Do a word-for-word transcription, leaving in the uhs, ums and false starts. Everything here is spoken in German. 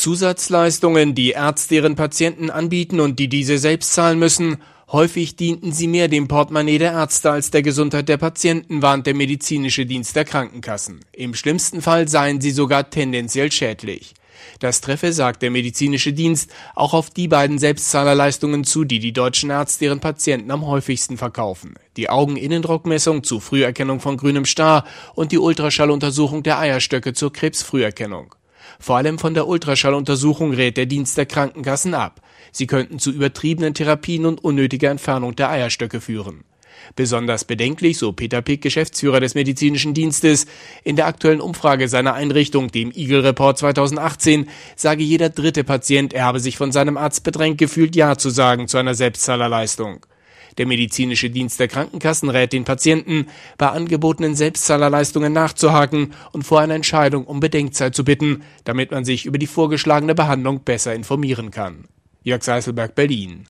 Zusatzleistungen, die Ärzte ihren Patienten anbieten und die diese selbst zahlen müssen, häufig dienten sie mehr dem Portemonnaie der Ärzte als der Gesundheit der Patienten, warnt der medizinische Dienst der Krankenkassen. Im schlimmsten Fall seien sie sogar tendenziell schädlich. Das treffe, sagt der medizinische Dienst, auch auf die beiden Selbstzahlerleistungen zu, die die deutschen Ärzte ihren Patienten am häufigsten verkaufen: die Augeninnendruckmessung zur Früherkennung von grünem Star und die Ultraschalluntersuchung der Eierstöcke zur Krebsfrüherkennung. Vor allem von der Ultraschalluntersuchung rät der Dienst der Krankenkassen ab. Sie könnten zu übertriebenen Therapien und unnötiger Entfernung der Eierstöcke führen. Besonders bedenklich, so Peter Pick, Geschäftsführer des medizinischen Dienstes, in der aktuellen Umfrage seiner Einrichtung, dem Eagle Report zweitausendachtzehn, sage jeder dritte Patient, er habe sich von seinem Arzt bedrängt gefühlt, Ja zu sagen zu einer Selbstzahlerleistung. Der medizinische Dienst der Krankenkassen rät den Patienten, bei angebotenen Selbstzahlerleistungen nachzuhaken und vor einer Entscheidung um Bedenkzeit zu bitten, damit man sich über die vorgeschlagene Behandlung besser informieren kann. Jörg Seiselberg, Berlin.